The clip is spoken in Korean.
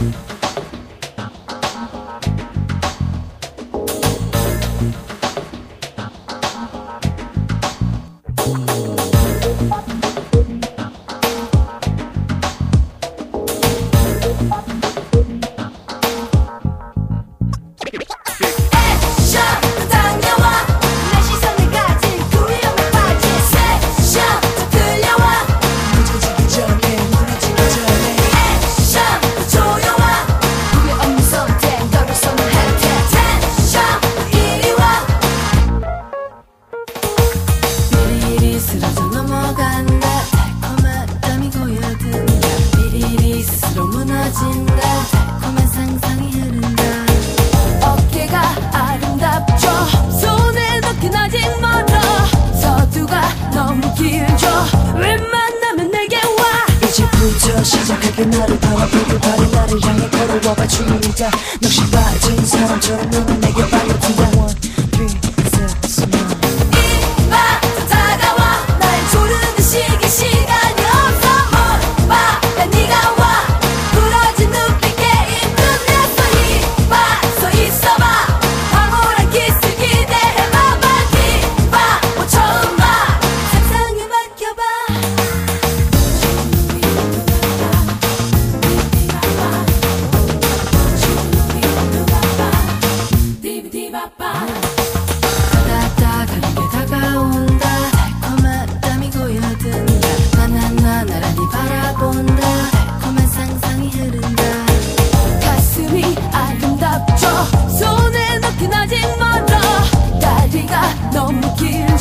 쓰러져 넘어간다. 달콤한 땀이 고여든다. 비리리 스스로 무너진다. 달콤한 상상이 흐른다. 어깨가 아름답죠. 손에 넣긴 아직 멀어. 서두가 너무 길죠. 웬만하면 내게 와. 이제부터 시작할게. 나를 바라보고 발이 나를 향해 걸어와봐. 춤이자 넋이 빠진 사람처럼 너는 내게 빨려든다. One, three, four, smile. 나란히 바라본다. 달콤한 상상이 흐른다. 가슴이 아름답죠. 손에 넣긴 아직 멀어. 다리가 너무 길